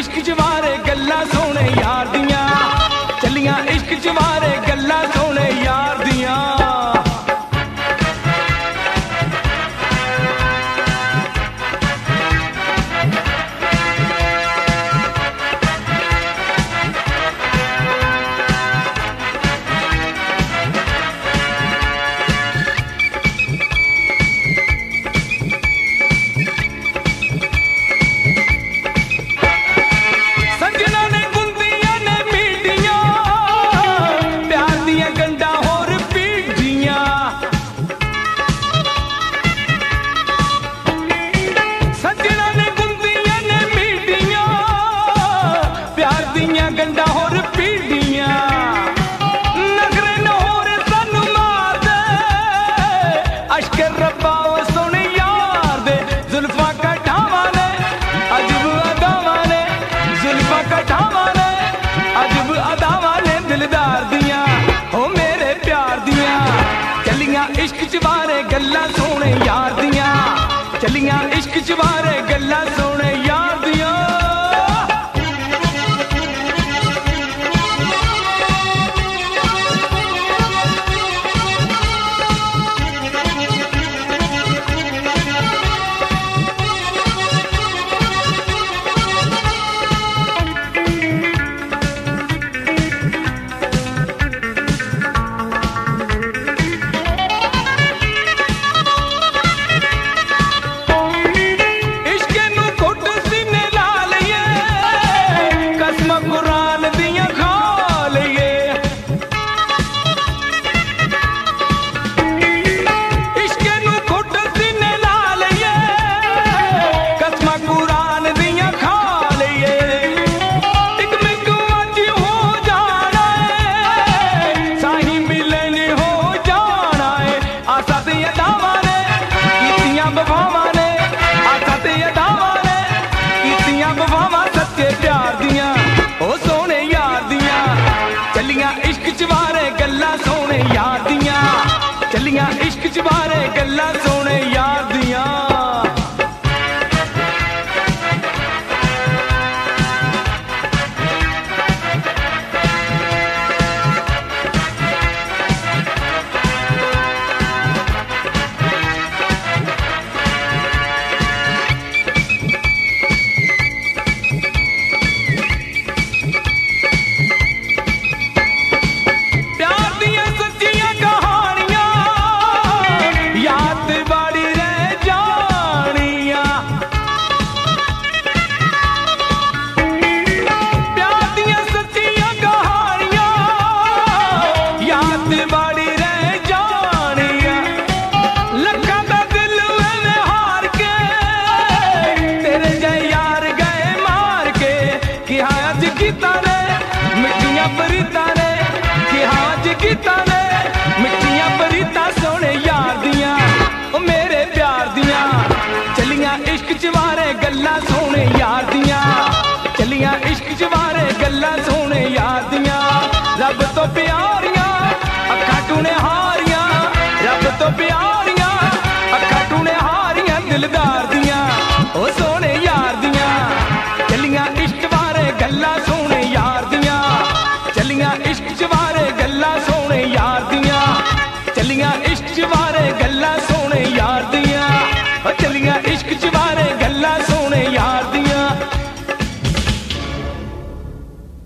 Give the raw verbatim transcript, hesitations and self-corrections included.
इश्क च वारे गल्लां सोने यार दियां, चलियां इश्क च वारे गल्लां सोने यार दियां। गंडा होर पीड़ियां नगरे न होर सानू मार दे, अश्क रब्बा ओ सोने यार दे, जुल्फा कटावा ने अजब अदावा ने, जुल्फा कटावा ने अजब अदावा ने, दिलदार दियां ओ मेरे प्यार दियां, चलियां इश्क च वारे गल्लां सोने यार दियां, चलियां इश्क च वारे गल्लां सोने यार दियां। इश्क च वारे गल्लां सोने यार दियां, चलियां इश्क च वारे गल्लां सोने यार दियां। मिट्टियां परीता ने कि हाज गीता ने, मिट्टियां परीता सोने यार दियां ओ मेरे प्यार दियां, चलियां इश्क च वारे गल्लां सोने यार दियां, चलियां इश्क च वारे गल्लां सोने यार दियां। रब तो प्यारियां अखां टूने हारियां, रब तो प्यारियां अखां टूने हारियां, दिलदार दियां ओ सोने यार दियां, चलियां इश्क वारे गल्लां